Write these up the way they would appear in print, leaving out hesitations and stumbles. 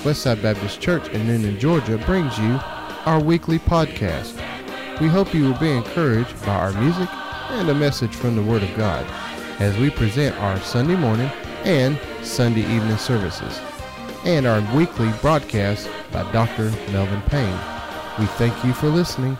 Westside Baptist Church in Noonan, Georgia brings you our weekly podcast. We hope you will be encouraged by our music and a message from the Word of God as we present our Sunday morning and Sunday evening services and our weekly broadcast by Dr. Melvin Payne. We thank you for listening.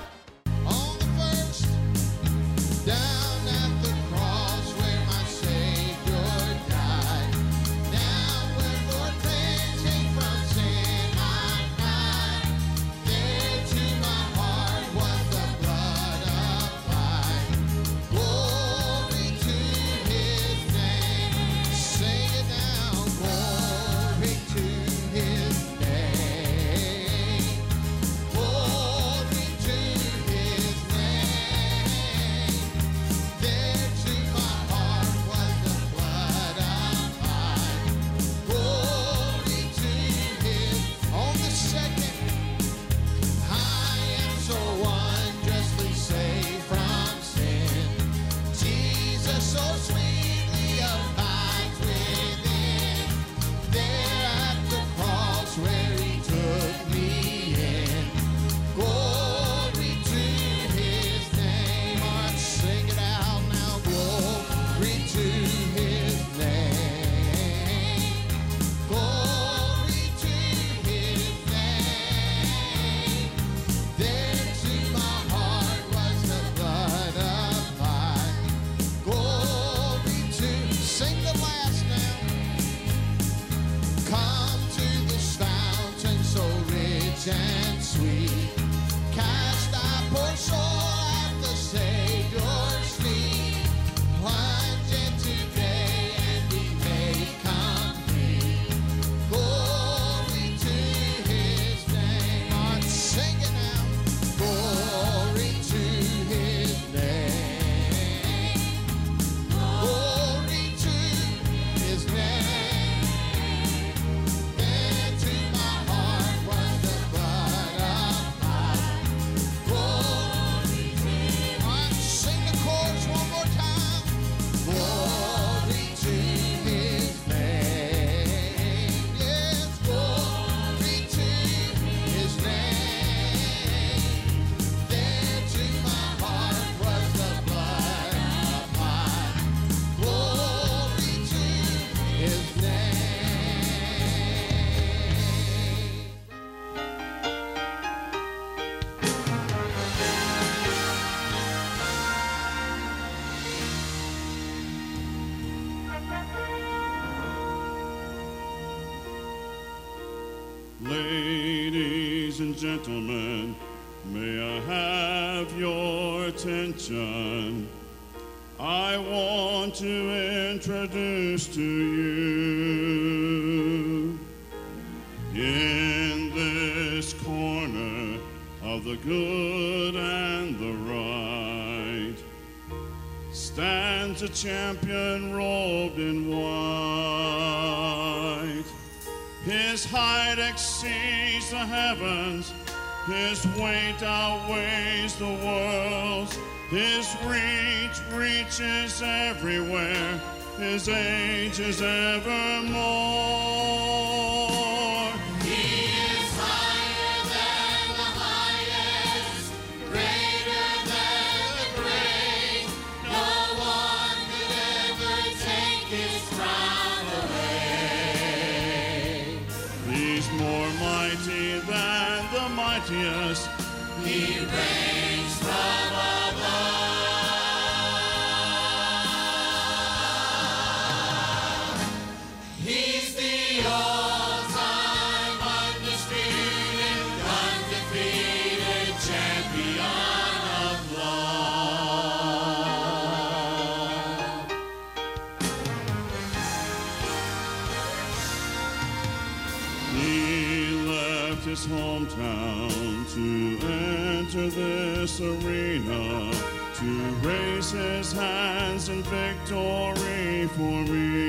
And sweet, cast thy poor soul at the Savior's feet. Plunge in today and be made complete. Glory to His name. I'm singing out. Glory to His name. Glory to His name. Ladies and gentlemen, may I have your attention? I want to introduce to you, in this corner of the good and the right, stands a champion robed in white. His height exceeds the heavens, His weight outweighs the worlds, His reach reaches everywhere, His age is evermore. He is higher than the highest, greater than the great. No one could ever take His crown away. He's more mighty than the mightiest. He reigns from above. He's the all-time undisputed, undefeated champion of love. He left his hometown to enter this arena, to raise his hands in victory for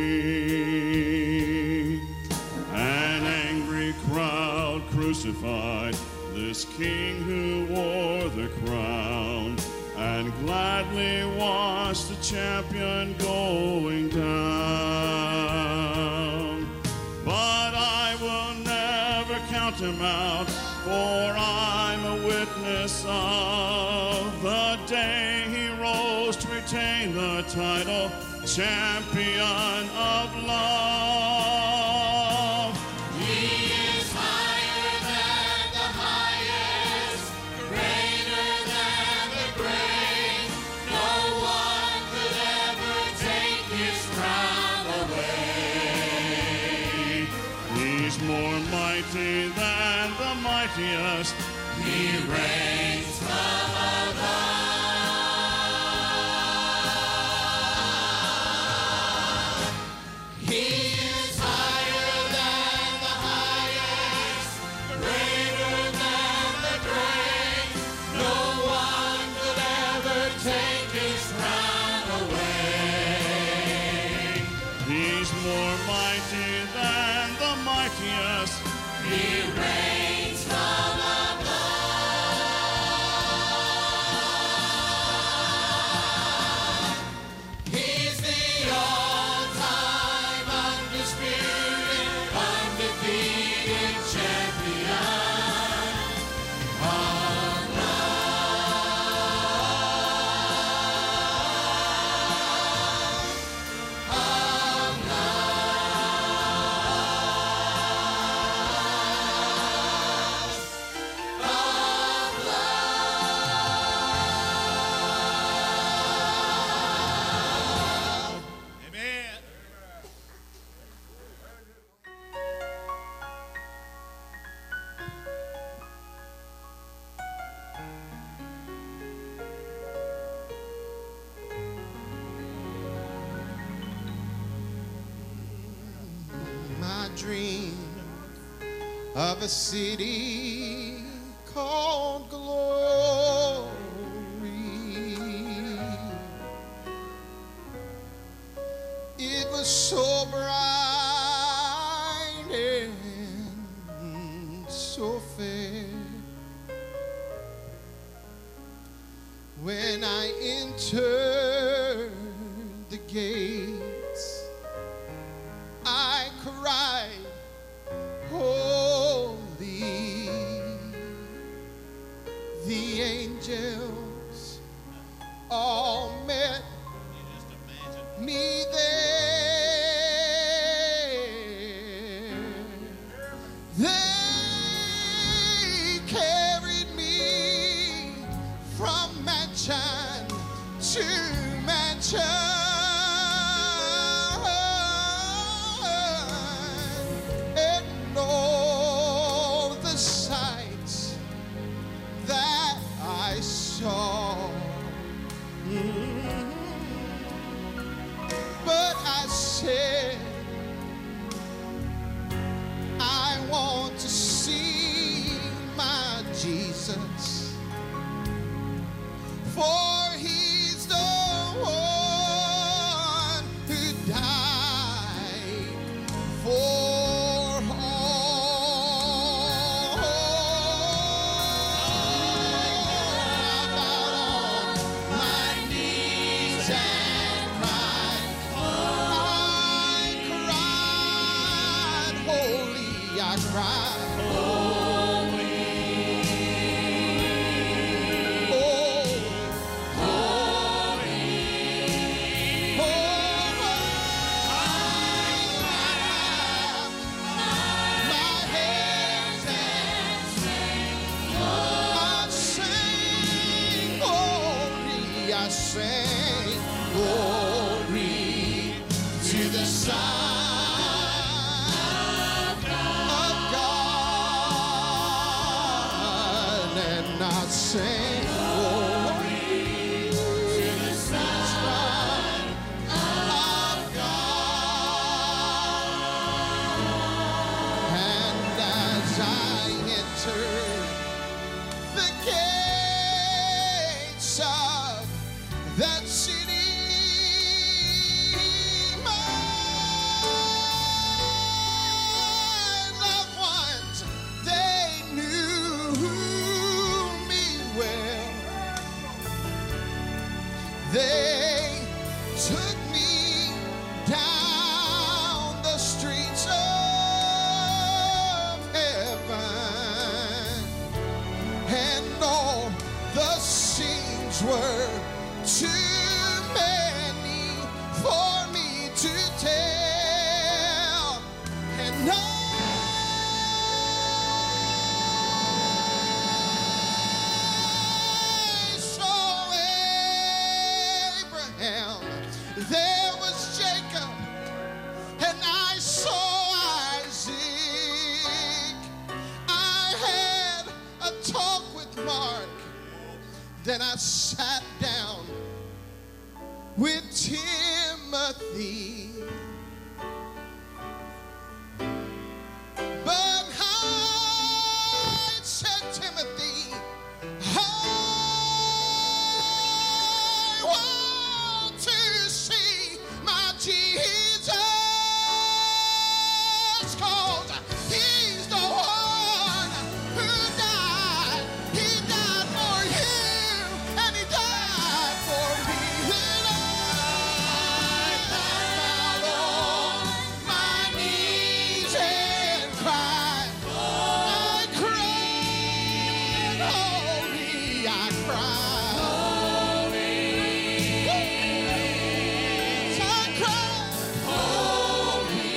me. An angry crowd crucified this king who wore the crown, and gladly watched the champion going down. But I will never never count him out, for I'm a witness of the day he rose to retain the title, champion of love. He is higher than the highest, greater than the great. No one could ever take his crown away. He's more mighty than the mightiest. He reigns from above. He is higher than the highest, greater than the great. No one could ever take his crown away. He's more mighty than the mightiest. He reigns from above. He's the all-time undisputed, undefeated champion of Amen. My dream of a city called glory. It was so bright and so fair. When I entered the gates, I cried, holy. The angels all met me there. They carried me from mansion to mansion. And all the sights that I saw. But I said, I want to see my Jesus, for he's the one who died for all. I bowed on my knees and cried. I cried, holy, I cried, holy. Oh, holy. Oh, I clapped my hands and sang glory, I sang glory to the Son of God, and I sang glory to the Son of God. And as I entered the gates of that city, my loved ones, they knew me well. too many for me to tell. And I saw Abraham, there was Jacob, and I saw Isaac. I had a talk with Mark, then I sat down with Timothy. But I said, Timothy, I want to see my Jesus, 'cause he's the one who died. He died for you, and he died for me. And I fell on my knees and cried. I cried, holy, I cried. I cried, holy,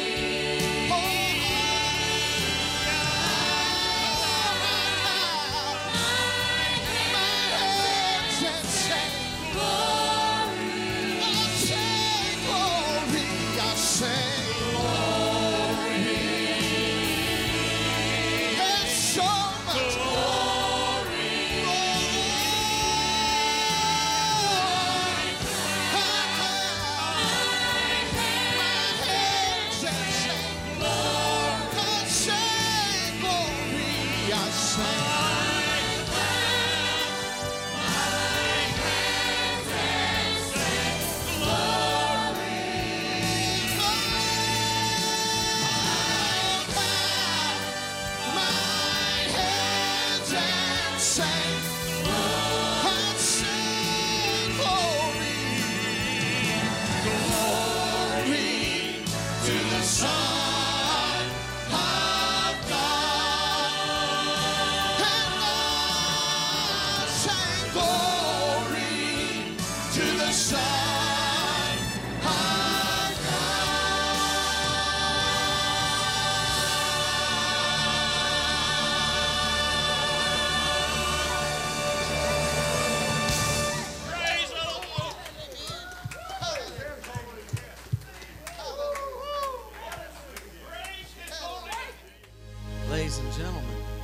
Ladies and gentlemen,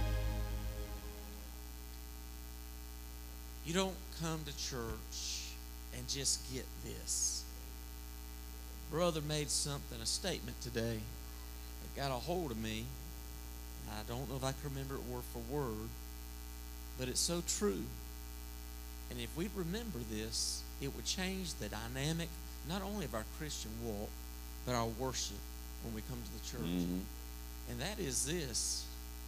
you don't come to church and just get this. Brother made something, a statement today that got a hold of me. I don't know if I can remember it word for word, but it's so true. And if we remember this, it would change the dynamic, not only of our Christian walk, but our worship when we come to the church. Mm-hmm. And that is this.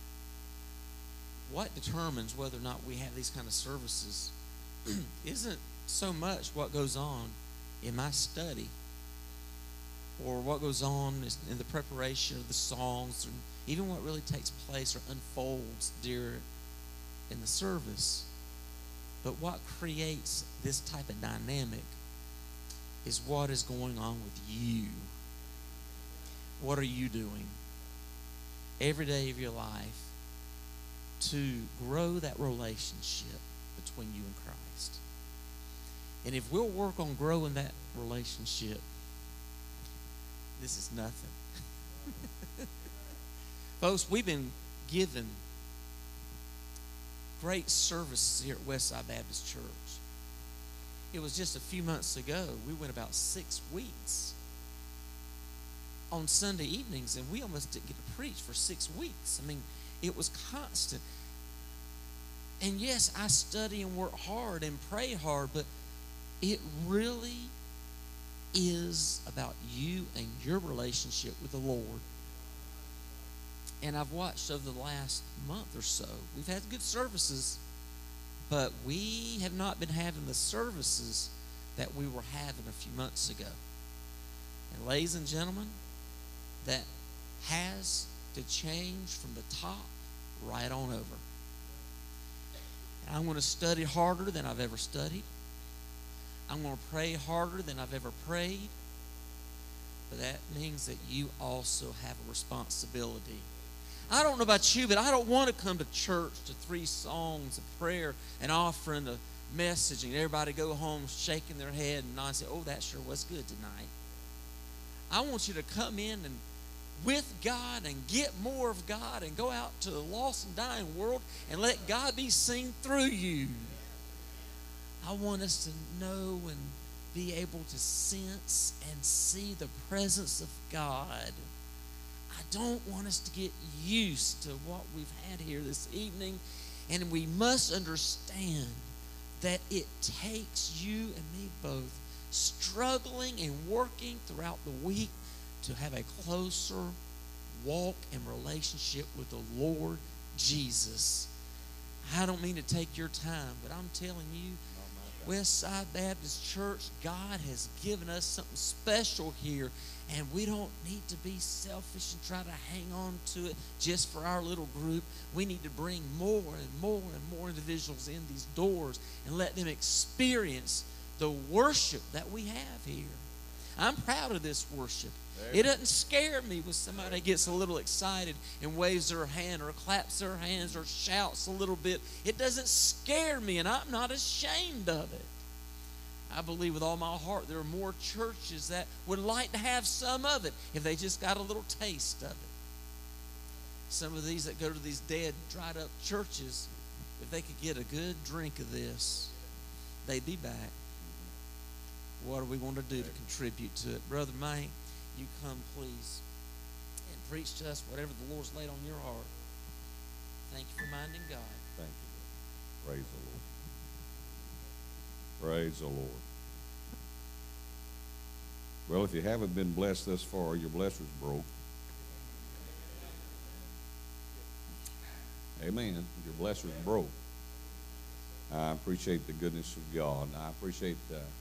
What determines whether or not we have these kind of services isn't so much what goes on in my study or what goes on in the preparation of the songs, or even what really takes place or unfolds during in the service. But what creates this type of dynamic is what is going on with you. What are you doing every day of your life to grow that relationship between you and Christ? And if we'll work on growing that relationship, this is nothing. Folks, we've been given great services here at Westside Baptist Church. It was just a few months ago, we went about 6 weeks on Sunday evenings, and we almost didn't get to preach for 6 weeks. I mean, it was constant. And yes, I study and work hard and pray hard, but it really is about you and your relationship with the Lord. And I've watched over the last month or so, we've had good services, but we have not been having the services that we were having a few months ago. And ladies and gentlemen, that has to change from the top right on over. And I'm going to study harder than I've ever studied. I'm going to pray harder than I've ever prayed. But that means that you also have a responsibility. I don't know about you, but I don't want to come to church to 3 songs of prayer and offering a message and everybody go home shaking their head and not say, oh, that sure was good tonight. I want you to come in and with God and get more of God and go out to the lost and dying world and let God be seen through you. I want us to know and be able to sense and see the presence of God. I don't want us to get used to what we've had here this evening, and we must understand that it takes you and me both struggling and working throughout the week to have a closer walk and relationship with the Lord Jesus. I don't mean to take your time, but I'm telling you, Westside Baptist Church, God has given us something special here, and we don't need to be selfish and try to hang on to it just for our little group. We need to bring more and more and more individuals in these doors and let them experience the worship that we have here. I'm proud of this worship. It doesn't scare me when somebody gets a little excited and waves their hand or claps their hands or shouts a little bit. It doesn't scare me, and I'm not ashamed of it. I believe with all my heart there are more churches that would like to have some of it if they just got a little taste of it. Some of these that go to these dead, dried up churches, if they could get a good drink of this, they'd be back. What are we going to do to contribute to it? Brother Mike, you come, please, and preach to us whatever the Lord's laid on your heart. Thank you for minding God. Thank you, Lord. Praise the Lord. Praise the Lord. Well, if you haven't been blessed thus far, your blesser's broke. Amen. Your blesser's broke. I appreciate the goodness of God. I appreciate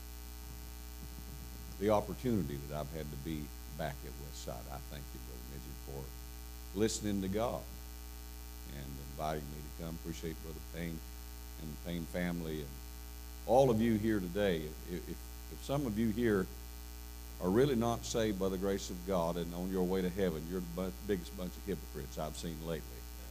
the opportunity that I've had to be back at Westside. I thank you, Brother Midget, for listening to God and inviting me to come. Appreciate Brother Payne and the Payne family and all of you here today. If some of you here are really not saved by the grace of God and on your way to heaven, you're the biggest bunch of hypocrites I've seen lately.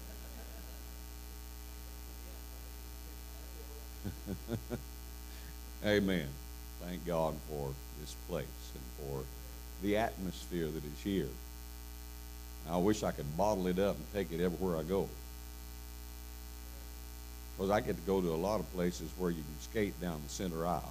Amen. Thank God for this place and for the atmosphere that is here. I wish I could bottle it up and take it everywhere I go. Because I get to go to a lot of places where you can skate down the center aisle.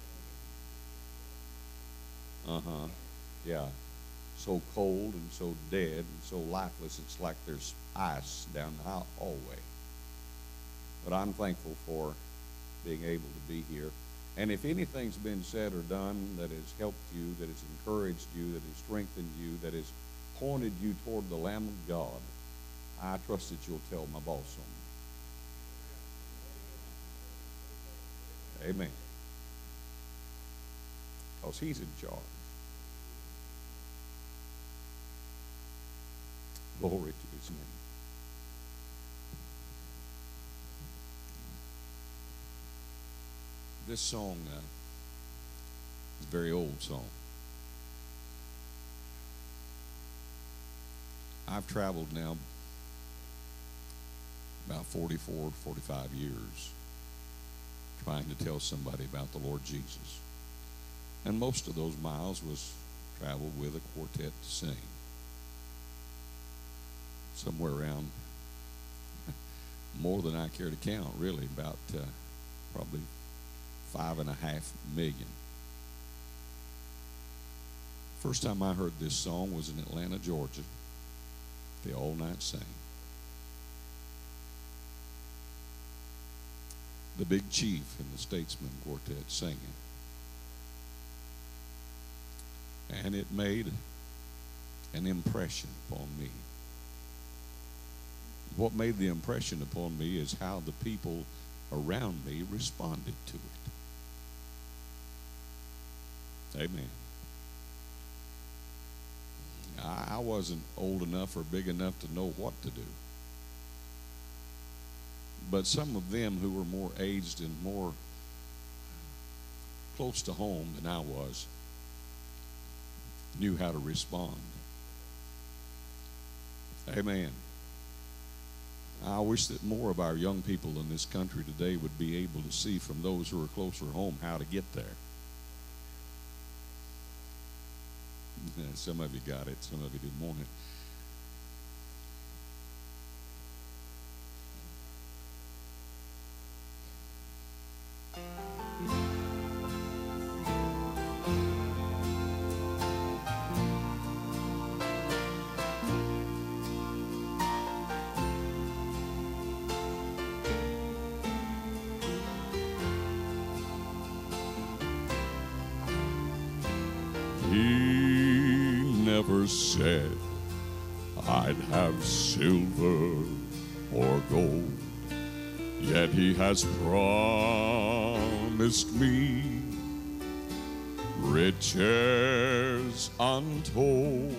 Yeah. So cold and so dead and so lifeless, it's like there's ice down the hallway. But I'm thankful for being able to be here. And if anything's been said or done that has helped you, that has encouraged you, that has strengthened you, that has pointed you toward the Lamb of God, I trust that you'll tell my boss on me. Amen. Because he's in charge. Glory to his name. This song is a very old song. I've traveled now about 44, 45 years trying to tell somebody about the Lord Jesus. And most of those miles was traveled with a quartet to sing. Somewhere around more than I care to count, really, about probably 5.5 million. First time I heard this song was in Atlanta, Georgia. They all night sang. The Big Chief and the Statesman Quartet singing. And it made an impression upon me. What made the impression upon me is how the people around me responded to it. Amen. I wasn't old enough or big enough to know what to do. But some of them who were more aged and more close to home than I was knew how to respond. Amen. I wish that more of our young people in this country today would be able to see from those who are closer home how to get there. Some of you got it, some of you didn't want it. He never said I'd have silver or gold, yet he has promised me riches untold.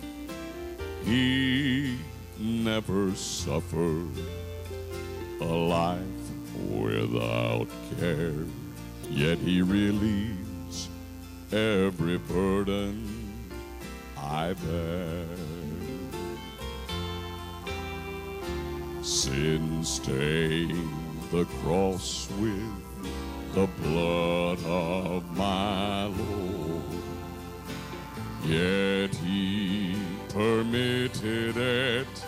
He never suffered a life without care, yet he relieves every burden I bear. Sin stained the cross with the blood of my Lord, yet he permitted it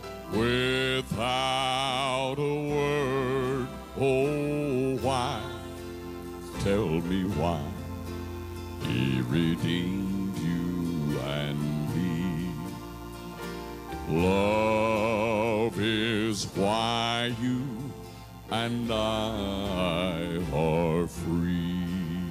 without a word. Oh, why? Tell me why? He redeemed you and me. Love is why you and I are free.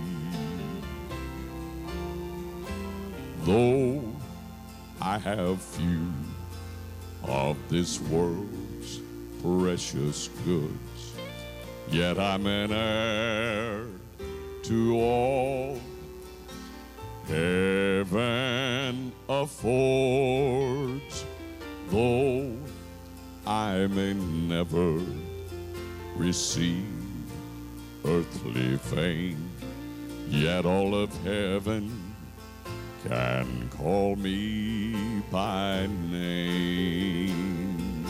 Though I have few of this world's precious goods, yet I'm an heir to all heaven affords. Though I may never receive earthly fame, yet all of heaven can call me by name.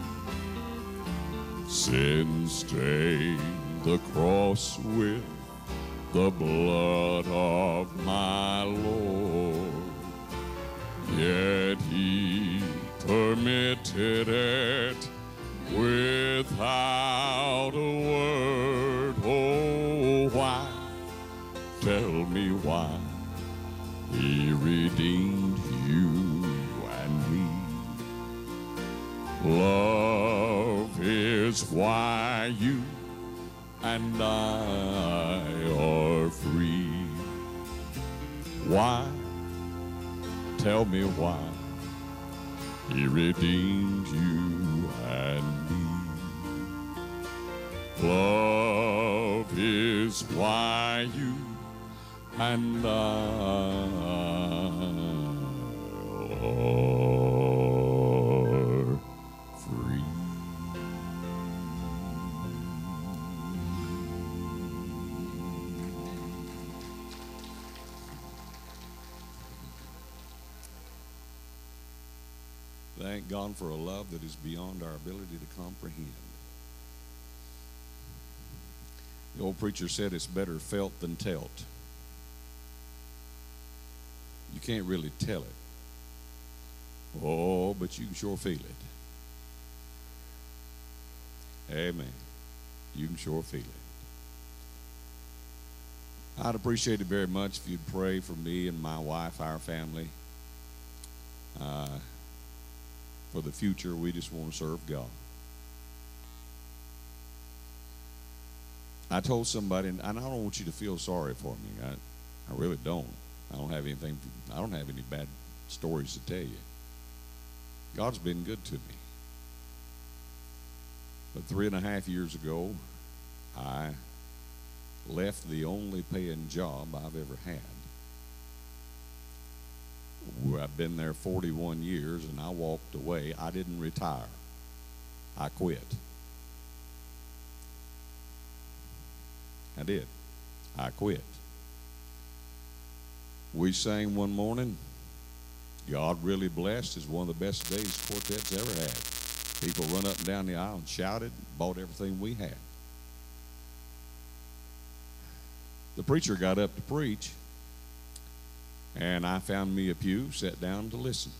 Sin stained the cross with the blood of my Lord, yet he permitted it without a word. Oh, why? Tell me why? He redeemed you and me. Love is why you and I are free. Why? Tell me why? He redeemed you and me. Love is why you and I are free. Thank God for a love that is beyond our ability to comprehend. The old preacher said it's better felt than telt. You can't really tell it. Oh, but you can sure feel it. Amen. You can sure feel it. I'd appreciate it very much if you'd pray for me and my wife, our family. For the future, we just want to serve God. I told somebody, and I don't want you to feel sorry for me. I really don't. I don't have any bad stories to tell you. God's been good to me. But 3.5 years ago, I left the only paying job I've ever had. I've been there 41 years, and I walked away. I didn't retire. I quit. I did. I quit. We sang one morning, God Really Blessed is one of the best days Quartet's ever had. People run up and down the aisle and shouted, bought everything we had. The preacher got up to preach, and I found me a pew, sat down to listen.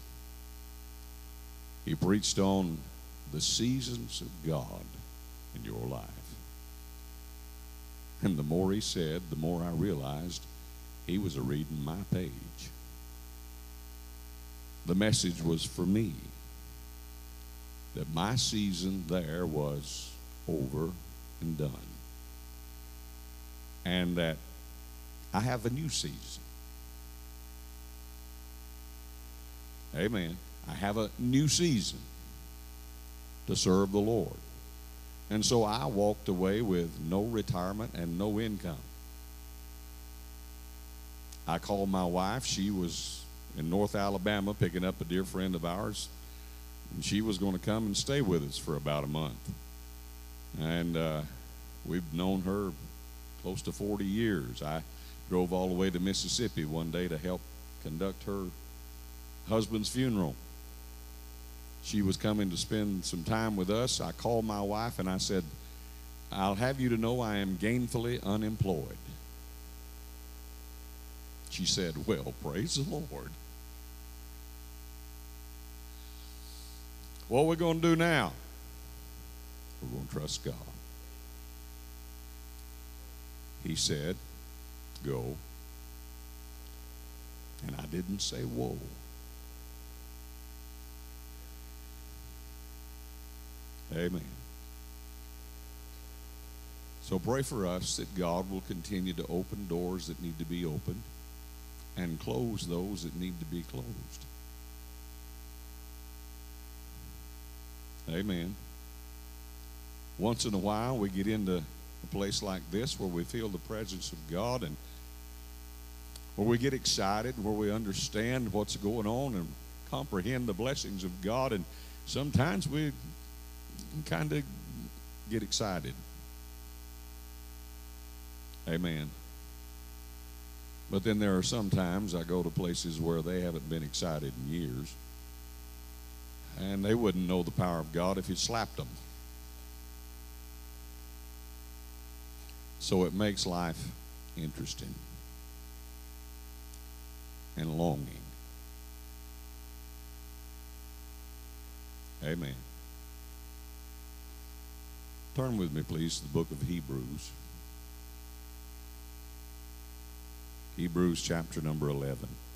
He preached on the seasons of God in your life. And the more he said, the more I realized he was a-reading my page. The message was for me, that my season there was over and done. And that I have a new season. Amen. I have a new season to serve the Lord. And so I walked away with no retirement and no income. I called my wife. She was in North Alabama picking up a dear friend of ours. And she was going to come and stay with us for about a month. And we've known her close to 40 years. I drove all the way to Mississippi one day to help conduct her husband's funeral. She was coming to spend some time with us. I called my wife and I said, I'll have you to know I am gainfully unemployed. She said, well, praise the Lord. What are we going to do now? We're going to trust God. He said, go. And I didn't say whoa. Amen. So pray for us that God will continue to open doors that need to be opened and close those that need to be closed. Amen. Once in a while we get into a place like this where we feel the presence of God and where we get excited, where we understand what's going on and comprehend the blessings of God, and sometimes we kind of get excited. Amen. But then there are some times I go to places where they haven't been excited in years, and they wouldn't know the power of God if you slapped them. So it makes life interesting and longing. Amen. Turn with me, please, to the book of Hebrews. Hebrews chapter number 11.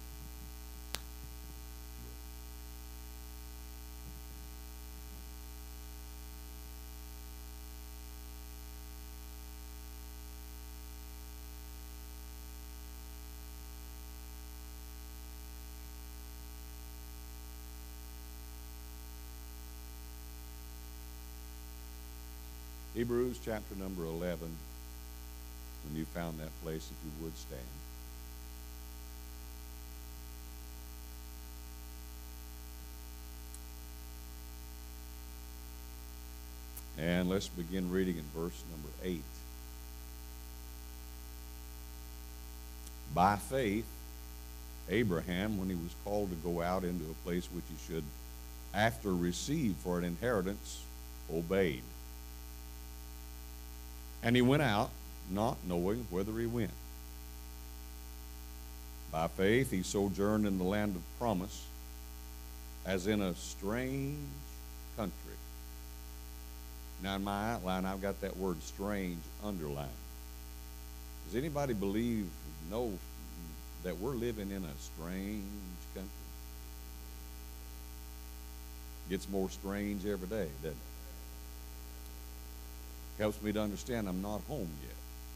Hebrews chapter number 11. When you found that place, if you would stand. And let's begin reading in verse number 8. By faith, Abraham, when he was called to go out into a place which he should after receive for an inheritance, obeyed. And he went out, not knowing whither he went. By faith, he sojourned in the land of promise, as in a strange country. Now, in my outline, I've got that word strange underlined. Does anybody know that we're living in a strange country? Gets more strange every day, doesn't it? Helps me to understand I'm not home yet.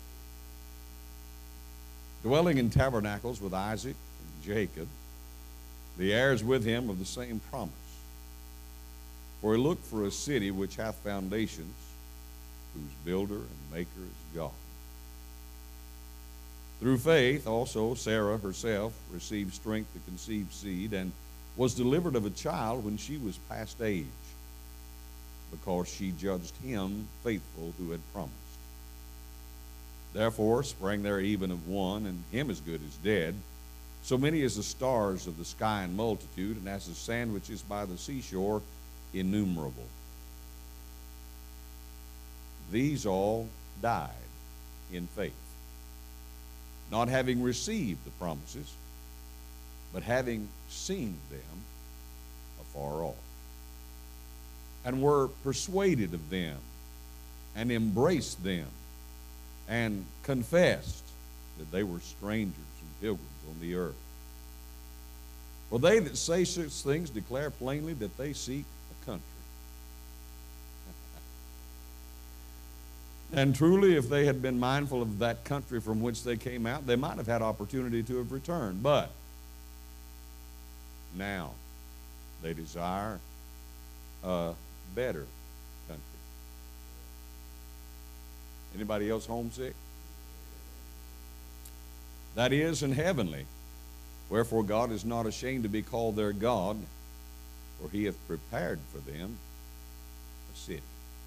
Dwelling in tabernacles with Isaac and Jacob, the heirs with him of the same promise. For he looked for a city which hath foundations, whose builder and maker is God. Through faith also Sarah herself received strength to conceive seed, and was delivered of a child when she was past age, because she judged him faithful who had promised. Therefore sprang there even of one, and him as good as dead, So many as the stars of the sky in multitude, and as the sand which is by the seashore, innumerable. These all died in faith, not having received the promises, but having seen them afar off, and were persuaded of them, and embraced them, and confessed that they were strangers and pilgrims on the earth. For they that say such things declare plainly that they seek a country. And truly, if they had been mindful of that country from which they came out, they might have had opportunity to have returned. But now they desire a better country. Anybody else homesick? That is, in heavenly. Wherefore God is not ashamed to be called their God, for he hath prepared for them a city.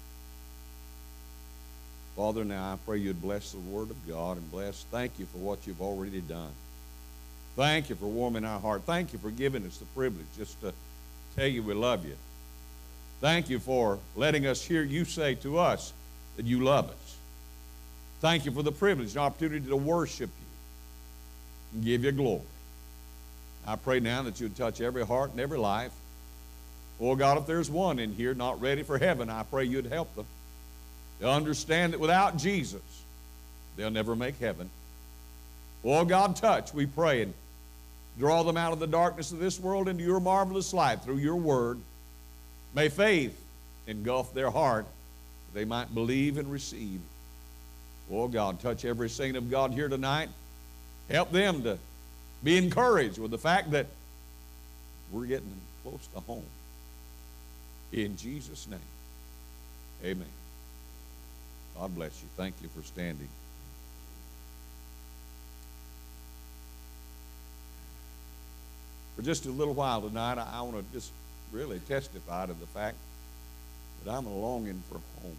Father, now I pray you'd bless the word of God and thank you for what you've already done. Thank you for warming our heart. Thank you for giving us the privilege just to tell you we love you. Thank you for letting us hear you say to us that you love us. Thank you for the privilege and opportunity to worship you and give you glory. I pray now that you'd touch every heart and every life. Oh God, if there's one in here not ready for heaven, I pray you'd help them. They'll understand that without Jesus, they'll never make heaven. Oh God, touch, we pray, and draw them out of the darkness of this world into your marvelous light through your word. May faith engulf their heart that they might believe and receive. Oh God, touch every saint of God here tonight. Help them to be encouraged with the fact that we're getting close to home. In Jesus' name, amen. God bless you. Thank you for standing. For just a little while tonight, I want to just really testify to the fact that I'm a longing for home.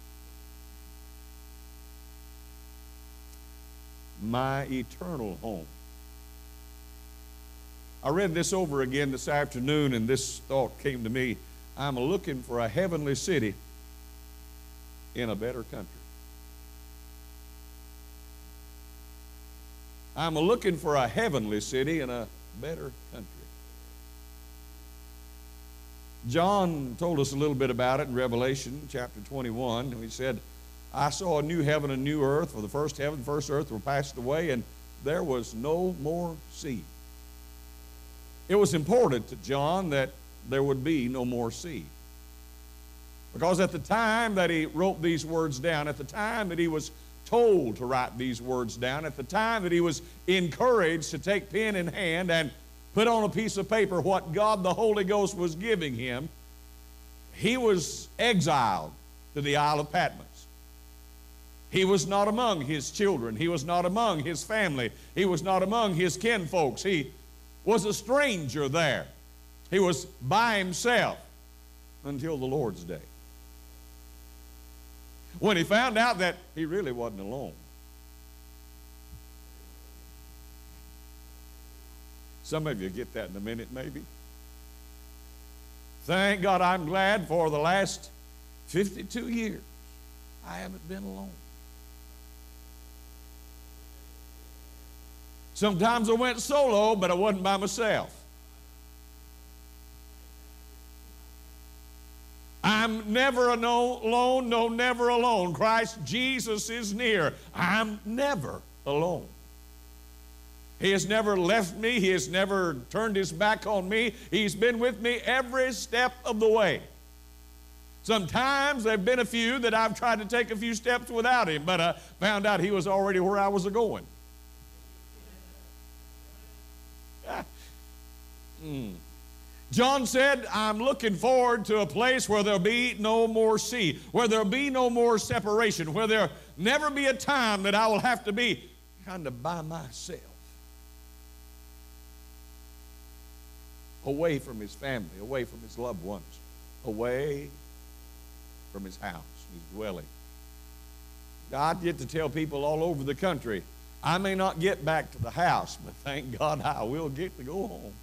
My eternal home. I read this over again this afternoon, and this thought came to me. I'm looking for a heavenly city in a better country. I'm looking for a heavenly city in a better country. John told us a little bit about it in Revelation chapter 21. He said, I saw a new heaven and a new earth, for the first heaven and first earth were passed away, and there was no more sea. It was important to John that there would be no more sea. Because at the time that he wrote these words down, at the time that he was told to write these words down, at the time that he was encouraged to take pen in hand and put on a piece of paper what God the Holy Ghost was giving him, he was exiled to the Isle of Patmos. He was not among his children. He was not among his family. He was not among his kinfolks. He was a stranger there. He was by himself until the Lord's day, when he found out that he really wasn't alone. Some of you get that in a minute, maybe. Thank God, I'm glad for the last 52 years I haven't been alone. Sometimes I went solo, but I wasn't by myself. I'm never alone, no, never alone. Christ Jesus is near. I'm never alone. He has never left me. He has never turned his back on me. He's been with me every step of the way. Sometimes there have been a few that I've tried to take a few steps without him, but I found out he was already where I was going. John said, I'm looking forward to a place where there'll be no more sea, where there'll be no more separation, where there'll never be a time that I will have to be kind of by myself, away from his family, away from his loved ones, away from his house, his dwelling. I get to tell people all over the country I may not get back to the house, but thank God I will get to go home.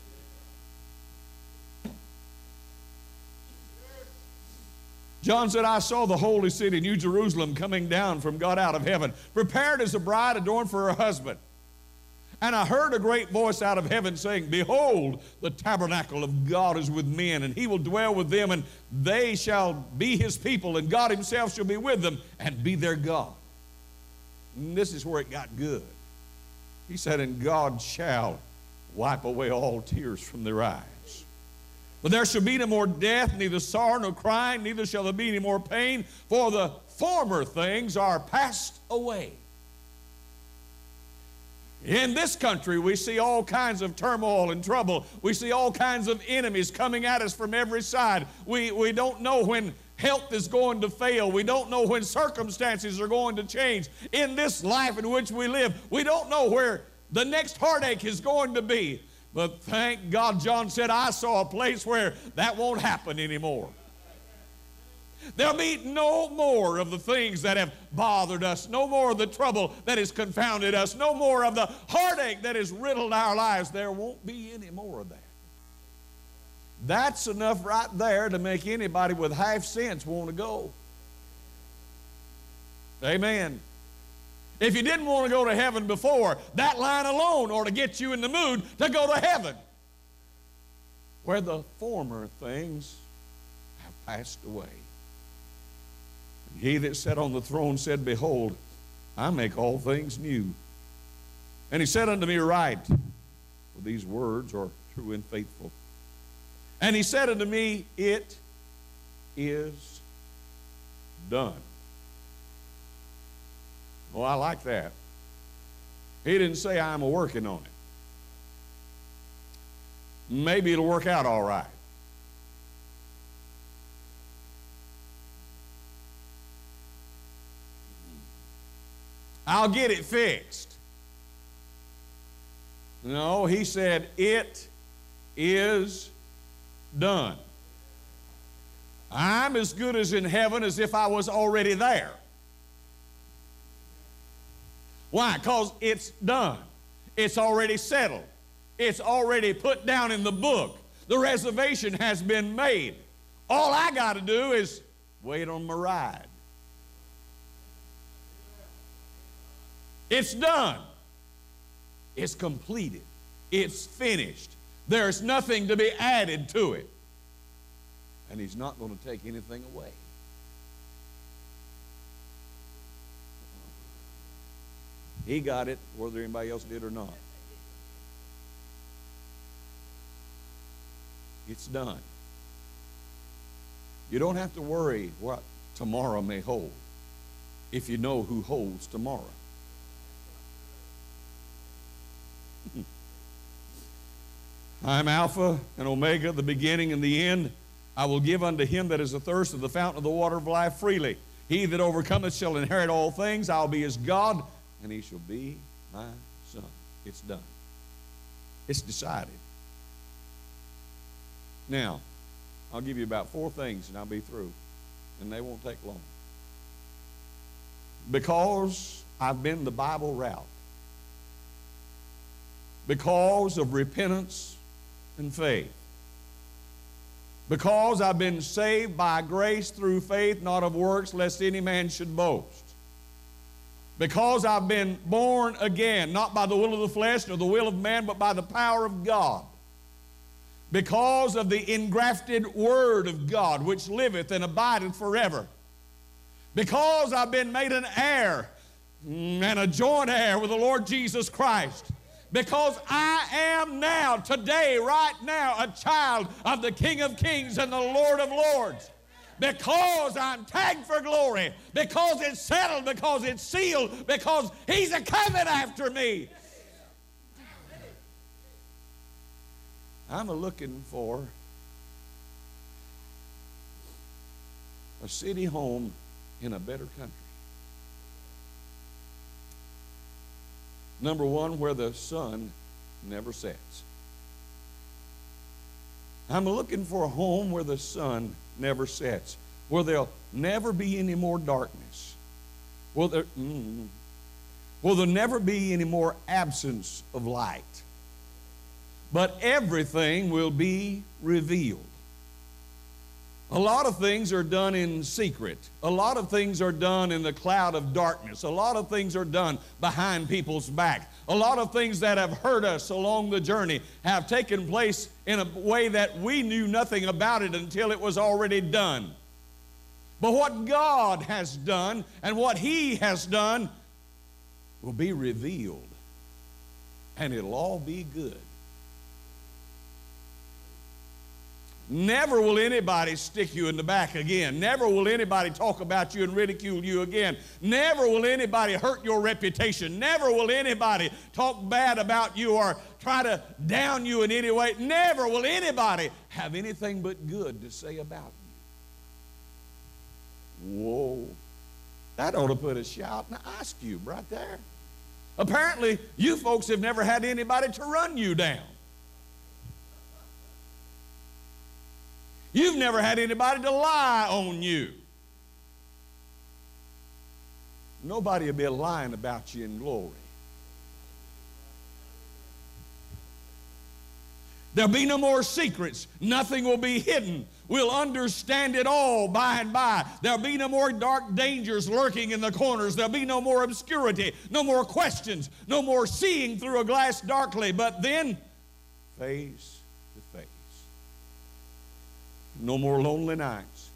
John said, I saw the holy city, New Jerusalem, coming down from God out of heaven, prepared as a bride adorned for her husband. And I heard a great voice out of heaven saying, Behold, the tabernacle of God is with men, and he will dwell with them, and they shall be his people, and God himself shall be with them and be their God. And this is where it got good. He said, and God shall wipe away all tears from their eyes. But there shall be no more death, neither sorrow nor crying, neither shall there be any more pain, for the former things are passed away. In this country, we see all kinds of turmoil and trouble. We see all kinds of enemies coming at us from every side. We don't know when health is going to fail. We don't know when circumstances are going to change. In this life in which we live, we don't know where the next heartache is going to be. But thank God, John said, I saw a place where that won't happen anymore. There'll be no more of the things that have bothered us, no more of the trouble that has confounded us, no more of the heartache that has riddled our lives. There won't be any more of that. That's enough right there to make anybody with half sense want to go. Amen. If you didn't want to go to heaven before, that line alone ought to get you in the mood to go to heaven, where the former things have passed away. And he that sat on the throne said, Behold, I make all things new. And he said unto me, Write, for these words are true and faithful. And he said unto me, It is done. Oh, I like that. He didn't say I'm working on it. Maybe it'll work out all right. I'll get it fixed. No, he said, it is done. I'm as good as in heaven as if I was already there. Why? Because it's done. It's already settled. It's already put down in the book. The reservation has been made. All I got to do is wait on my ride. It's done. It's completed. It's finished. There's nothing to be added to it. And he's not going to take anything away. He got it, whether anybody else did or not. It's done. You don't have to worry what tomorrow may hold if you know who holds tomorrow. I am Alpha and Omega, the beginning and the end. I will give unto him that is athirst of the fountain of the water of life freely. He that overcometh shall inherit all things. I'll be his God, and he shall be my son. It's done. It's decided. Now, I'll give you about 4 things, and I'll be through, and they won't take long. Because I've been the Bible route. Because of repentance and faith. Because I've been saved by grace through faith, not of works, lest any man should boast. Because I've been born again, not by the will of the flesh nor the will of man, but by the power of God. Because of the engrafted word of God, which liveth and abideth forever. Because I've been made an heir and a joint heir with the Lord Jesus Christ. Because I am now, today, right now, a child of the King of Kings and the Lord of Lords. Because I'm tagged for glory. Because it's settled. Because it's sealed. Because he's a coming after me. I'm looking for a city home in a better country. Number 1, where the sun never sets. I'm looking for a home where the sun never sets, where there'll never be any more darkness. Well, Will there never be any more absence of light? But everything will be revealed. A lot of things are done in secret. A lot of things are done in the cloud of darkness. A lot of things are done behind people's back. A lot of things that have hurt us along the journey have taken place in a way that we knew nothing about it until it was already done. But what God has done and what He has done will be revealed, and it'll all be good. Never will anybody stick you in the back again. Never will anybody talk about you and ridicule you again. Never will anybody hurt your reputation. Never will anybody talk bad about you or try to down you in any way. Never will anybody have anything but good to say about you. Whoa. That ought to put a shout and an ice cube right there. Apparently, you folks have never had anybody to run you down. You've never had anybody to lie on you. Nobody will be lying about you in glory. There'll be no more secrets. Nothing will be hidden. We'll understand it all by and by. There'll be no more dark dangers lurking in the corners. There'll be no more obscurity, no more questions, no more seeing through a glass darkly, but then face to face. No more lonely nights.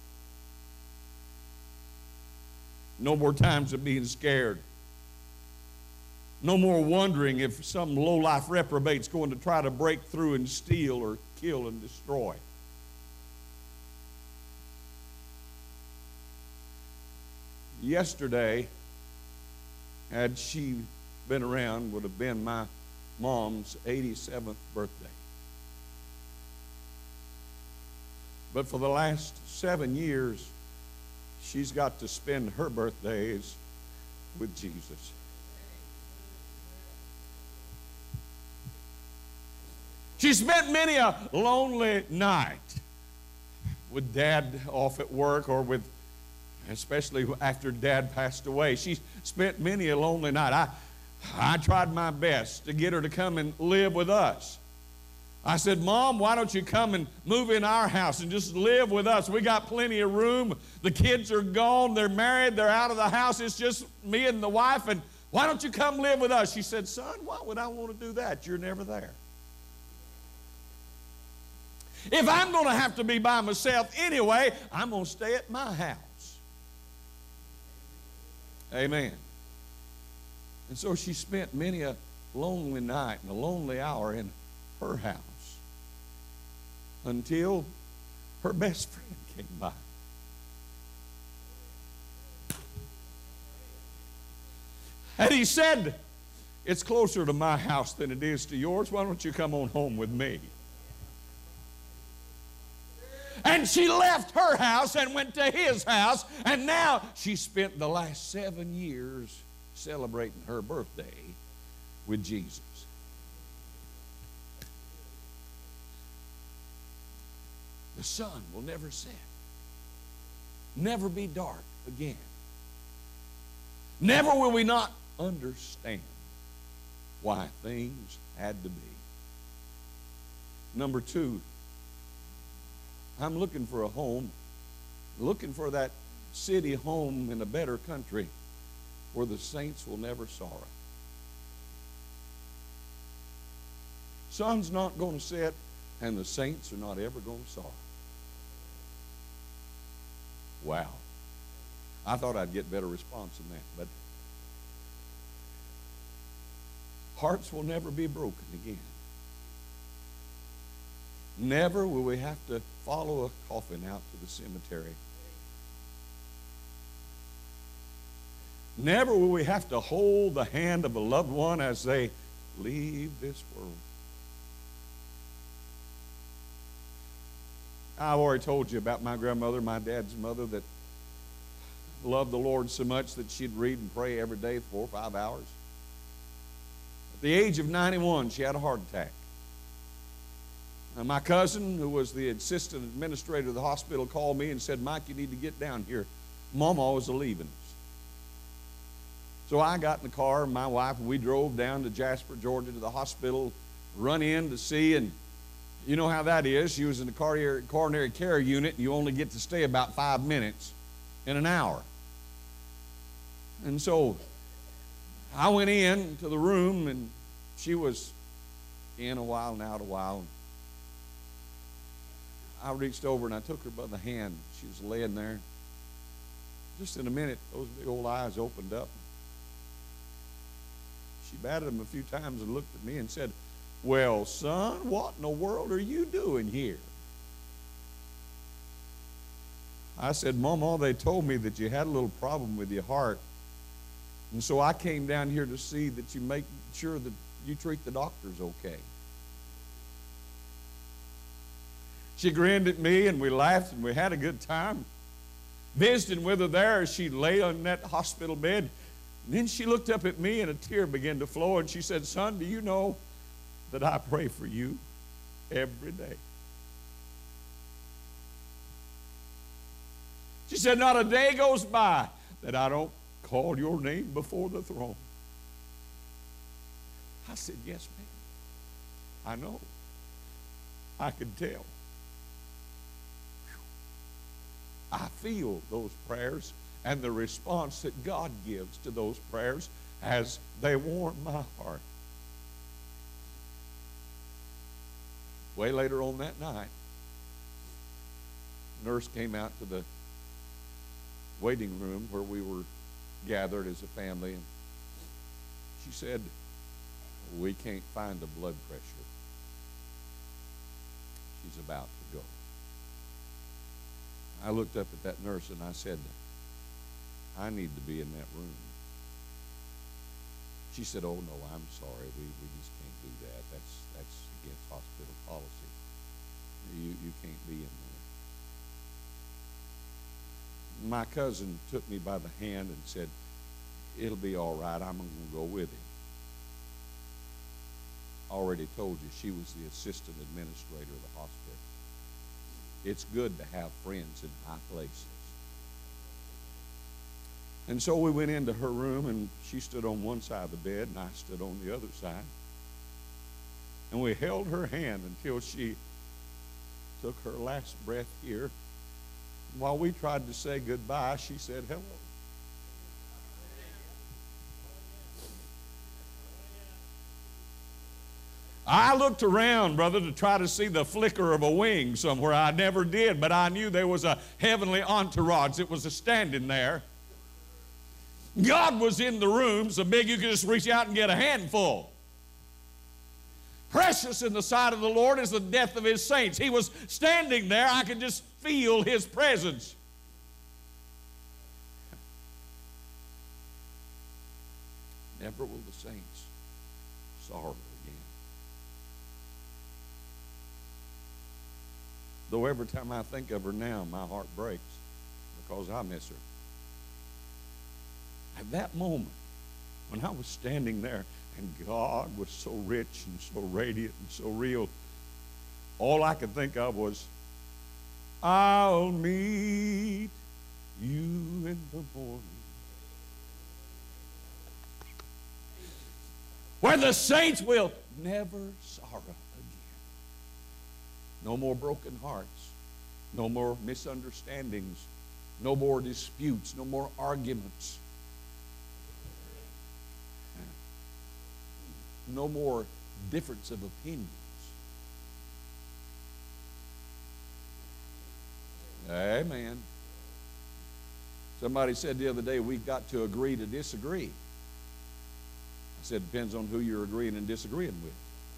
No more times of being scared. No more wondering if some low-life reprobate's going to try to break through and steal or kill and destroy. Yesterday, had she been around, would have been my mom's 87th birthday. But for the last 7 years, she's got to spend her birthdays with Jesus. She spent many a lonely night with Dad off at work, or with, especially after Dad passed away. She spent many a lonely night. I tried my best to get her to come and live with us. I said, Mom, why don't you come and move in our house and just live with us? We got plenty of room. The kids are gone. They're married. They're out of the house. It's just me and the wife. And why don't you come live with us? She said, Son, why would I want to do that? You're never there. If I'm going to have to be by myself anyway, I'm going to stay at my house. Amen. And so she spent many a lonely night and a lonely hour in her house until her best friend came by. And he said, it's closer to my house than it is to yours. Why don't you come on home with me? And she left her house and went to his house, and now she spent the last 7 years celebrating her birthday with Jesus. The sun will never set, never be dark again. Never will we not understand why things had to be. Number two, I'm looking for a home, looking for that city home in a better country where the saints will never sorrow. Sun's not going to set, and the saints are not ever going to sorrow. Wow. I thought I'd get better response than that, but hearts will never be broken again. Never will we have to follow a coffin out to the cemetery. Never will we have to hold the hand of a loved one as they leave this world. I've already told you about my grandmother, my dad's mother, that loved the Lord so much that she'd read and pray every day 4 or 5 hours. At the age of 91, she had a heart attack. And my cousin, who was the assistant administrator of the hospital, called me and said, Mike, you need to get down here. Mama was leaving us. So I got in the car, and my wife, and we drove down to Jasper, Georgia, to the hospital, run in to see, and you know how that is. She was in the coronary care unit, and you only get to stay about 5 minutes in an hour. And so I went in to the room, and she was in a while and out a while. I reached over, and I took her by the hand. She was laying there. Just in a minute, those big old eyes opened up. She batted them a few times and looked at me and said, "Well, son, what in the world are you doing here?" I said, "Mama, they told me that you had a little problem with your heart. And so I came down here to see that you make sure that you treat the doctors okay." She grinned at me, and we laughed, and we had a good time visiting with her there as she lay on that hospital bed. And then she looked up at me, and a tear began to flow, and she said, "Son, do you know that I pray for you every day?" She said, "Not a day goes by that I don't call your name before the throne." I said, "Yes, ma'am. I know. I could tell." I feel those prayers and the response that God gives to those prayers as they warm my heart. Way later on that night, a nurse came out to the waiting room where we were gathered as a family, and she said, "We can't find the blood pressure. She's about to go." I looked up at that nurse and I said, "I need to be in that room." She said, "Oh, no, I'm sorry. We just can't do that. That's against hospital policy. You can't be in there." My cousin took me by the hand and said, "It'll be all right. I'm going to go with him." I already told you she was the assistant administrator of the hospital. It's good to have friends in high places. And so we went into her room, and she stood on one side of the bed, and I stood on the other side. And we held her hand until she took her last breath here. While we tried to say goodbye, she said hello. I looked around, brother, to try to see the flicker of a wing somewhere. I never did, but I knew there was a heavenly entourage that was standing there. God was in the room, so big you could just reach out and get a handful. Precious in the sight of the Lord is the death of his saints. He was standing there. I could just feel his presence. Never will the saints sorrow again. Though every time I think of her now, my heart breaks because I miss her. At that moment, when I was standing there and God was so rich and so radiant and so real, all I could think of was, "I'll meet you in the morning, where the saints will never sorrow again." No more broken hearts, no more misunderstandings, no more disputes, no more arguments, no more difference of opinions. Amen. Somebody said the other day, we've got to agree to disagree. I said, it depends on who you're agreeing and disagreeing with.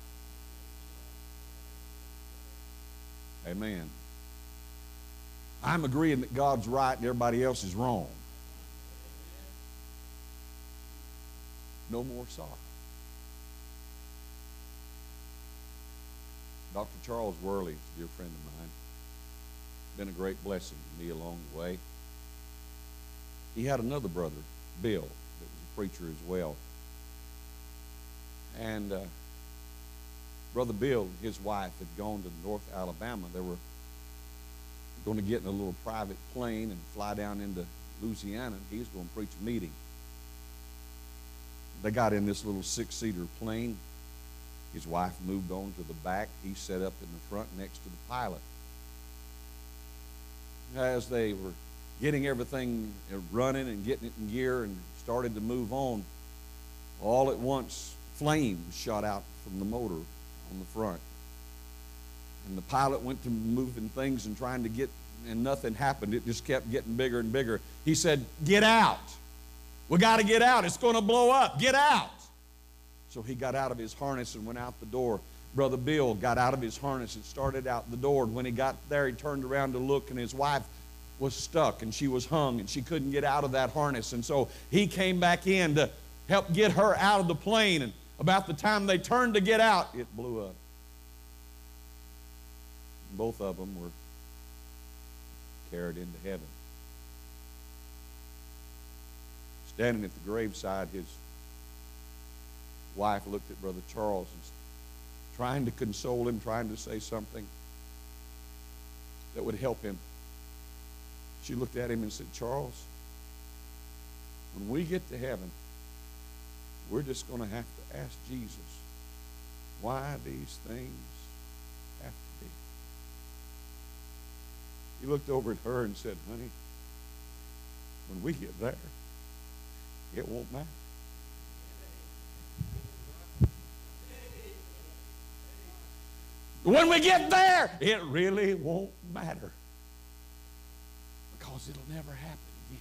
Amen. I'm agreeing that God's right and everybody else is wrong. No more sorrow. Dr. Charles Worley is a dear friend of mine. Been a great blessing to me along the way. He had another brother, Bill, that was a preacher as well. And Brother Bill and his wife had gone to North Alabama. They were going to get in a little private plane and fly down into Louisiana, and he was going to preach a meeting. they got in this little 6-seater plane. His wife moved on to the back. He sat up in the front next to the pilot. As they were getting everything running and getting it in gear and started to move on, all at once flames shot out from the motor on the front. And the pilot went to moving things and trying to get, and nothing happened. It just kept getting bigger and bigger. He said, "Get out. We got to get out. It's going to blow up. Get out." So he got out of his harness and went out the door. Brother Bill got out of his harness and started out the door. And when he got there, he turned around to look, and his wife was stuck, and she was hung, and she couldn't get out of that harness. And so he came back in to help get her out of the plane. And about the time they turned to get out, it blew up. Both of them were carried into heaven. Standing at the graveside, his wife looked at Brother Charles and trying to console him, trying to say something that would help him. She looked at him and said, "Charles, when we get to heaven, we're just going to have to ask Jesus why these things have to be." He looked over at her and said, "Honey, when we get there, it won't matter." When we get there, it really won't matter, because it'll never happen again.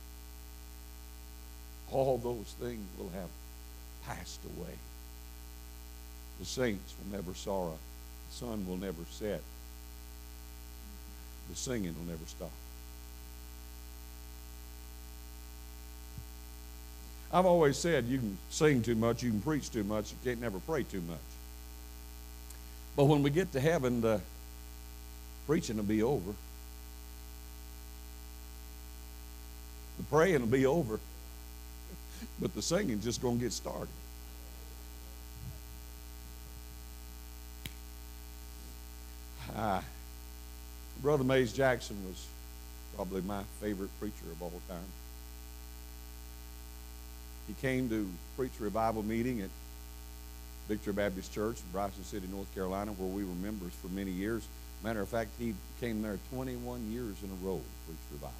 All those things will have passed away. The saints will never sorrow. The sun will never set. The singing will never stop. I've always said you can sing too much, you can preach too much, you can't never pray too much. But when we get to heaven, the preaching will be over. The praying will be over. But the singing's just going to get started. Brother Mays Jackson was probably my favorite preacher of all time. He came to preach a revival meeting at Victory Baptist Church in Bryson City, North Carolina, where we were members for many years. Matter of fact, he came there 21 years in a row to preach revival.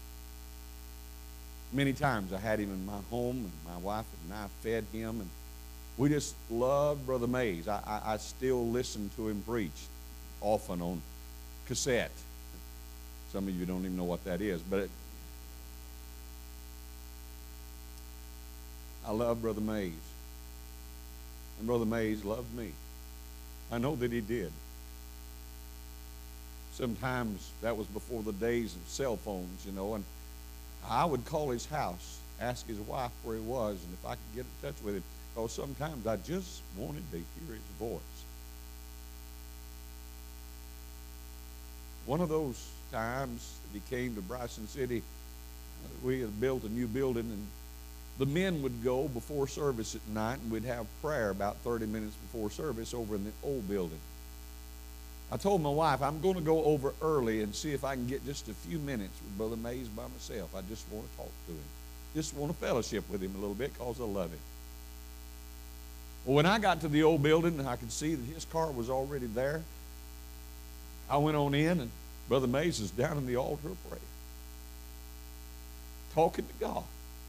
Many times I had him in my home, and my wife and I fed him, and we just loved Brother Mays. I still listen to him preach, often on cassette. Some of you don't even know what that is, but I love Brother Mays. And Brother Mays loved me. I know that he did. Sometimes that was before the days of cell phones, you know, and I would call his house, ask his wife where he was, and if I could get in touch with him, because sometimes I just wanted to hear his voice. One of those times that he came to Bryson City, we had built a new building, and the men would go before service at night, and we'd have prayer about 30 minutes before service over in the old building. I told my wife, I'm going to go over early and see if I can get just a few minutes with Brother Mays by myself. I just want to talk to him. Just want to fellowship with him a little bit because I love him. Well, when I got to the old building and I could see that his car was already there, I went on in, and Brother Mays is down in the altar of prayer, talking to God,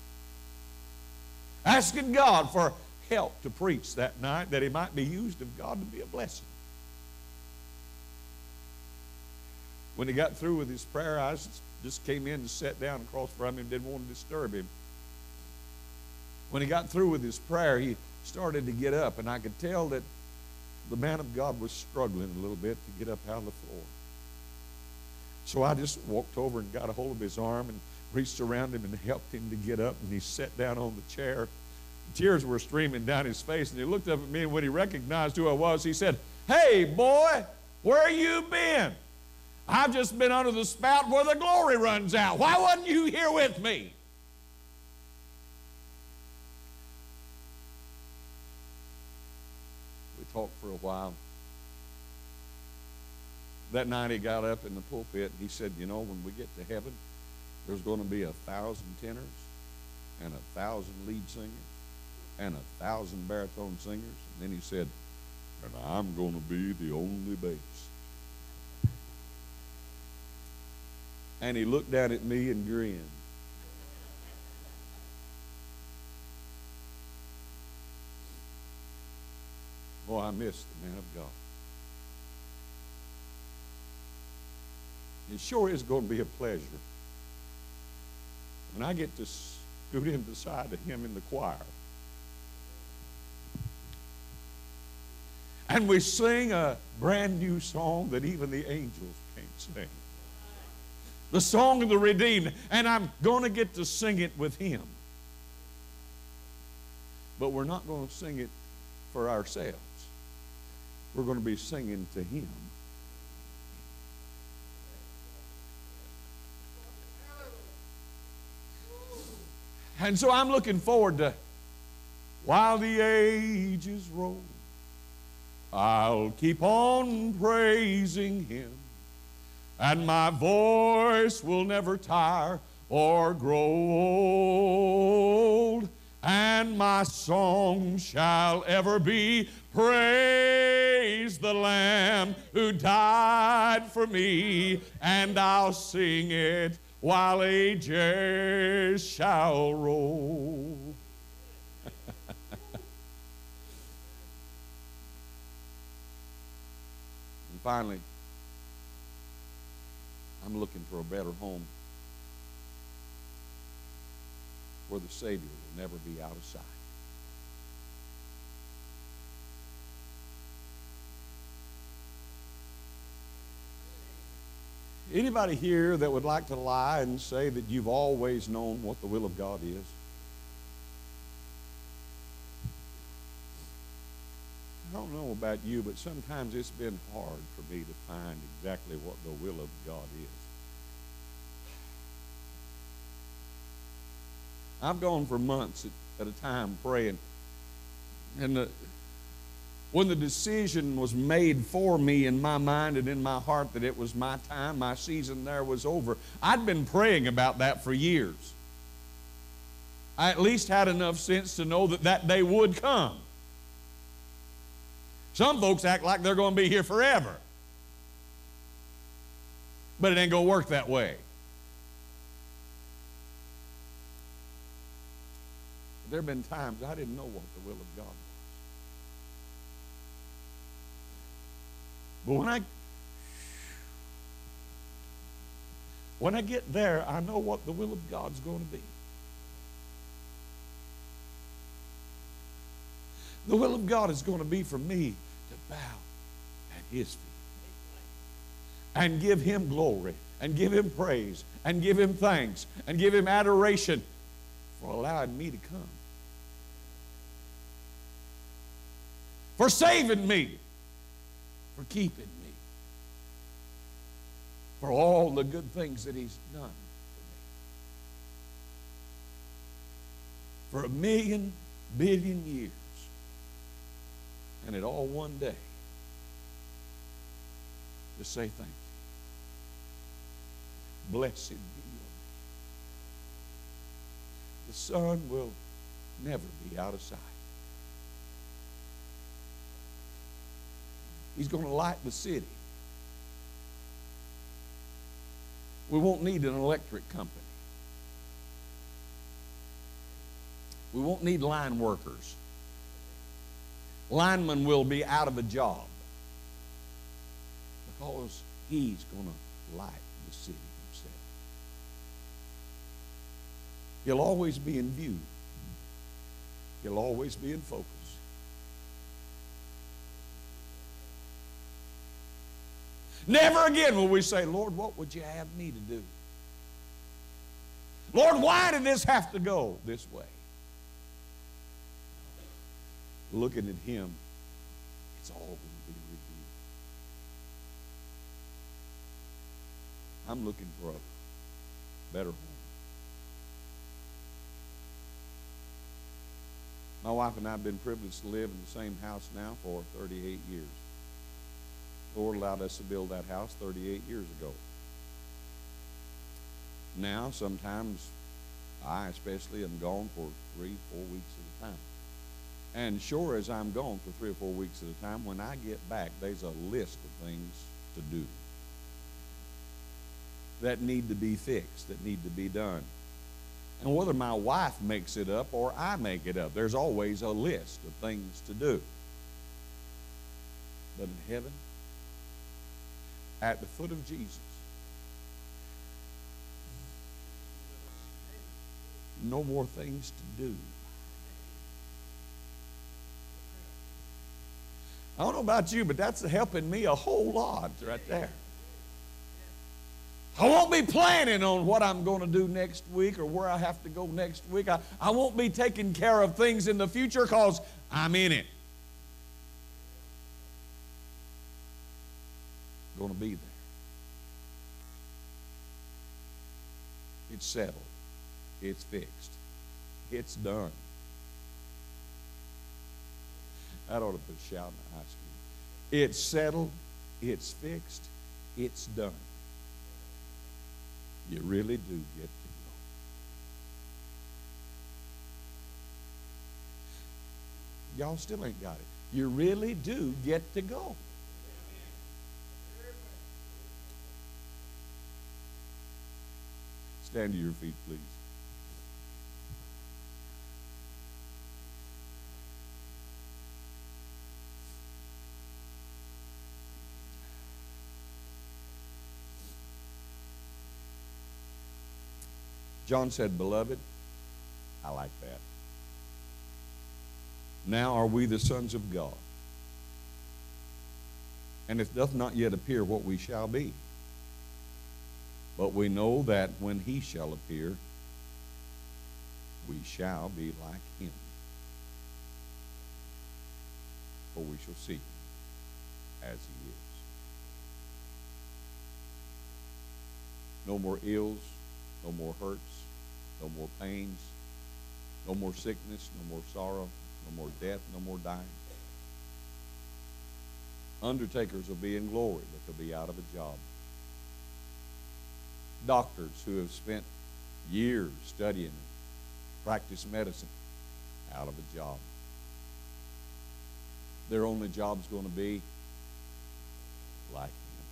asking God for help to preach that night, that he might be used of God to be a blessing. When he got through with his prayer, I just came in and sat down across from him, didn't want to disturb him. When he got through with his prayer, he started to get up, and I could tell that the man of God was struggling a little bit to get up out of the floor. So I just walked over and got a hold of his arm and reached around him and helped him to get up, and he sat down on the chair. Tears were streaming down his face, and he looked up at me, and when he recognized who I was, he said, "Hey, boy, where you been? I've just been under the spout where the glory runs out. Why wasn't you here with me?" We talked for a while. That night he got up in the pulpit and he said, "You know, when we get to heaven, there's going to be 1,000 tenors and 1,000 lead singers and 1,000 baritone singers. And then he said, and I'm going to be the only bass. And he looked down at me and grinned. Oh, I missed the man of God. It sure is going to be a pleasure when I get to scoot in beside of him in the choir. And we sing a brand new song that even the angels can't sing. The song of the redeemed. And I'm going to get to sing it with him. But we're not going to sing it for ourselves. We're going to be singing to him. And so I'm looking forward to, while the ages roll, I'll keep on praising him, and my voice will never tire or grow old, and my song shall ever be, praise the Lamb who died for me, and I'll sing it while ages shall roll. And finally, I'm looking for a better home where the Savior will never be out of sight. Anybody here that would like to lie and say that you've always known what the will of God is? I don't know about you, but sometimes it's been hard for me to find exactly what the will of God is. I've gone for months at a time praying, and when the decision was made for me in my mind and in my heart that it was my time, my season there was over, I'd been praying about that for years. I at least had enough sense to know that that day would come. Some folks act like they're going to be here forever. But it ain't going to work that way. There have been times I didn't know what the will of God was. But when I get there, I know what the will of God's going to be. The will of God is going to be for me to bow at his feet and give him glory and give him praise and give him thanks and give him adoration for allowing me to come, for saving me, for keeping me, for all the good things that he's done for me. For 1,000,000,000,000 years. And it all one day to say thank you. Blessed be your name. The sun will never be out of sight. He's going to light the city. We won't need an electric company. We won't need line workers. Linemen will be out of a job because he's going to light the city himself. He'll always be in view. He'll always be in focus. Never again will we say, Lord, what would you have me to do? Lord, why did this have to go this way? Looking at him, it's all going to be revealed. I'm looking for a better home. My wife and I have been privileged to live in the same house now for 38 years. The Lord allowed us to build that house 38 years ago. Now, sometimes I especially am gone for 3-4 weeks at a time. And sure as I'm gone for 3 or 4 weeks at a time, when I get back, there's a list of things to do that need to be fixed, that need to be done. And whether my wife makes it up or I make it up, there's always a list of things to do. But in heaven, at the foot of Jesus, no more things to do. I don't know about you, but that's helping me a whole lot right there. I won't be planning on what I'm going to do next week or where I have to go next week. I won't be taking care of things in the future because I'm in it. Going to be there. It's settled. It's fixed. It's done. That ought to put a shout in the high school. It's settled. It's fixed. It's done. You really do get to go. Y'all still ain't got it. You really do get to go. Stand to your feet, please. John said, beloved, I like that. Now are we the sons of God. And it doth not yet appear what we shall be. But we know that when he shall appear, we shall be like him. For we shall see him as he is. No more ills, no more hurts, no more pains, no more sickness, no more sorrow, no more death, no more dying. Undertakers will be in glory, but they'll be out of a job. Doctors who have spent years studying and practiced medicine, out of a job. Their only job's going to be like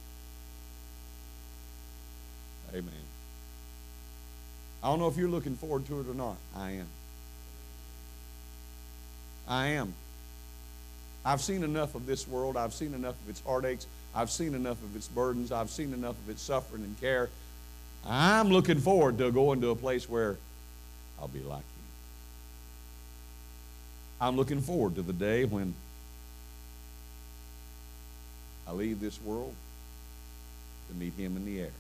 him. Amen. I don't know if you're looking forward to it or not. I am. I am. I've seen enough of this world. I've seen enough of its heartaches. I've seen enough of its burdens. I've seen enough of its suffering and care. I'm looking forward to going to a place where I'll be like him. I'm looking forward to the day when I leave this world to meet him in the air.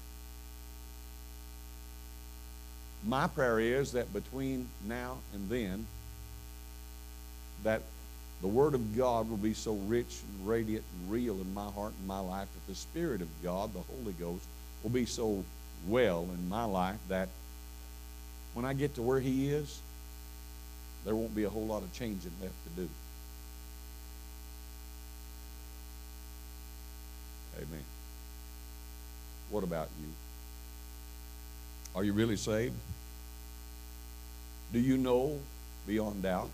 My prayer is that between now and then, that the Word of God will be so rich and radiant and real in my heart and my life that the Spirit of God, the Holy Ghost, will be so well in my life that when I get to where he is, there won't be a whole lot of changing left to do. Amen. What about you? Are you really saved? Do you know beyond doubt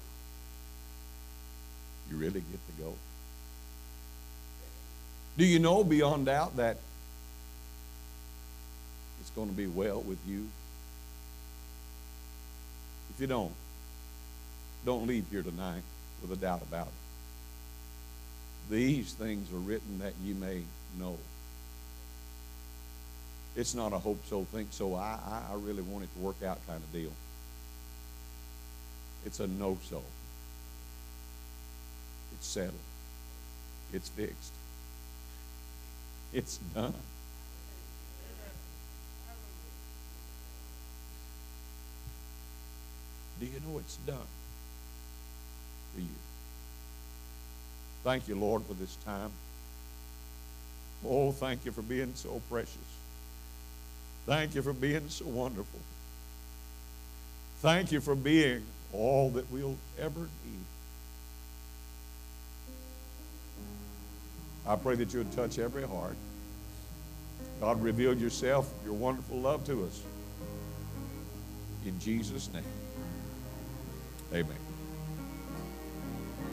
you really get to go? Do you know beyond doubt that it's going to be well with you? If you don't leave here tonight with a doubt about it. These things are written that you may know. It's not a hope so, think so, I really want it to work out kind of deal. It's a no so. It's settled. It's fixed. It's done. Do you know it's done for you? Thank you, Lord, for this time. Oh, thank you for being so precious. Thank you for being so wonderful. Thank you for being all that we'll ever need. I pray that you would touch every heart. God, reveal yourself, your wonderful love to us. In Jesus' name, amen.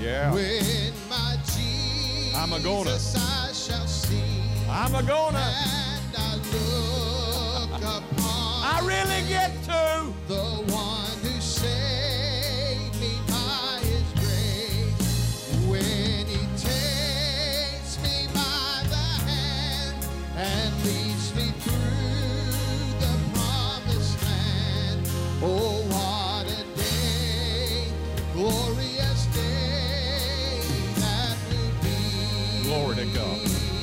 Yeah. When my Jesus I'm a-gonna. I shall see. I'm a gonna. And I look upon I really get to. the one who saved me by his grace. When he takes me by the hand and leads me through the promised land. Oh, what a day, glorious day that will be. Glory to God.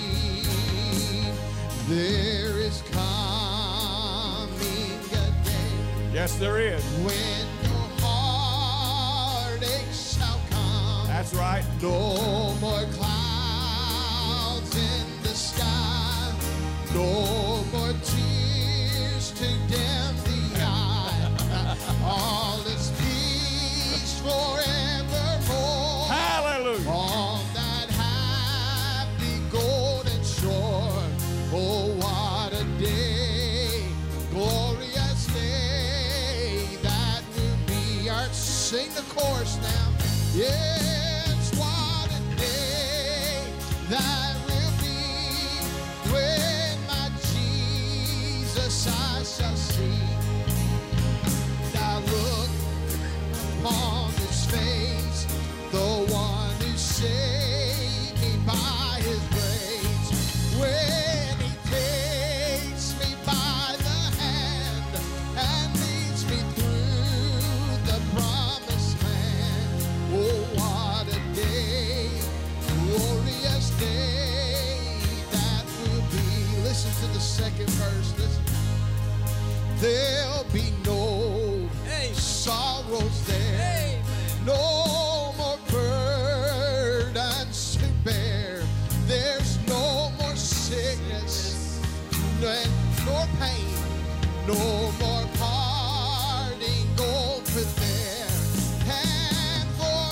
There is coming a day Yes, there is. when no heartache shall come. That's right. No more clouds in the sky. No more tears to dim the eye. All is peace forevermore. Hallelujah. On that happy golden shore. Oh, what a day, glorious day that will be. Art, sing the chorus now. Yes, what a day that will be when my Jesus I shall see. I look upon his face, the one who saved me by his grace. When he takes me by the hand and leads me through the promised land. Oh, what a day, glorious day that will be. Listen to the second verse. Listen. There'll be no sorrows there. No more burdens to bear. There's no more sickness nor pain. No more parting over there. And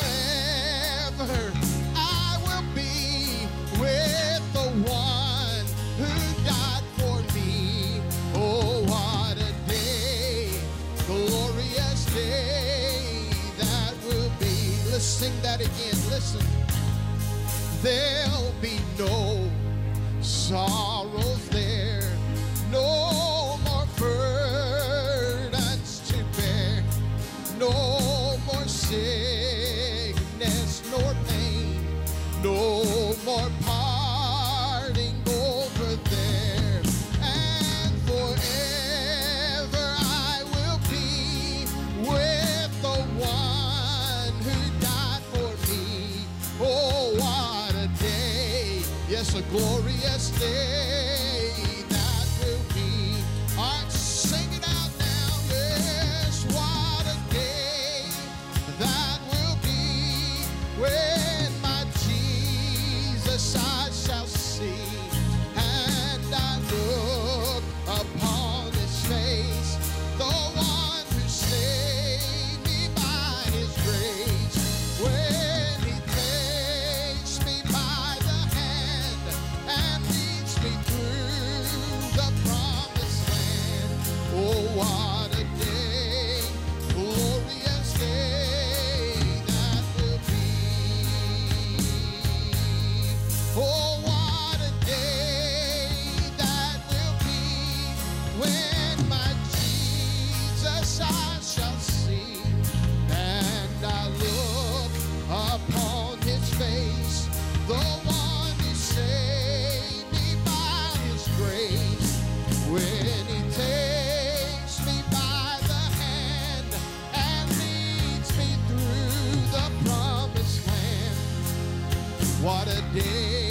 forever I will be with the one who died for me. Oh, what a day, glorious day that will be. Let's sing that again. Listen. There'll be no sorrows there, no more burdens to bear, no more sickness nor pain, no more parting over there. And forever I will be with the one who died for me. Oh, what a day, yes, a glorious day that will be. All right, sing it out now. Yes, what a day that will be when my Jesus I shall see. And I look upon his face, the one who saved me by his grace. When he takes me by the hand and leads me through the promised land. Oh, what a day, glorious day that will be. Oh, what a day that will be when my Jesus I shall see. And I look upon his face, the one who saved me by his grace. When he takes me by the hand and leads me through the promised land. What a day